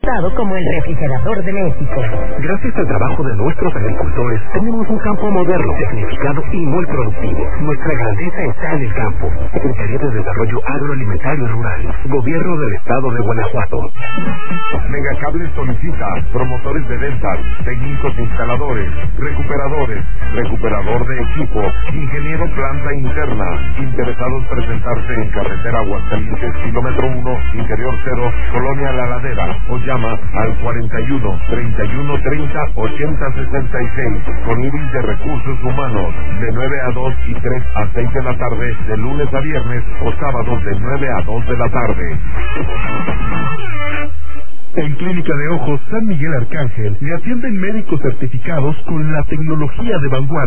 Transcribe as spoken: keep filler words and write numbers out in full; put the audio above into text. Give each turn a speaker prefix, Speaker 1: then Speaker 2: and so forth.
Speaker 1: como el refrigerador de México.
Speaker 2: Gracias al trabajo de nuestros agricultores, tenemos un campo moderno, tecnificado y muy productivo. Nuestra grandeza está en el campo. Secretaría de Desarrollo Agroalimentario y Rural, Gobierno del Estado de Guanajuato.
Speaker 3: Megacable solicita promotores de ventas, técnicos instaladores, recuperadores, recuperador de equipo, ingeniero planta interna. Interesados presentarse en carretera Aguascalientes, kilómetro uno, interior cero, Colonia La Ladera, o llama al cuarenta y uno, treinta y uno, treinta, ochenta, sesenta y seis, con Iris de Recursos Humanos, de nueve a dos y tres a seis de la tarde, de lunes a viernes, o sábados de nueve a dos de la tarde.
Speaker 4: En Clínica de Ojos San Miguel Arcángel le atienden médicos certificados con la tecnología de vanguardia.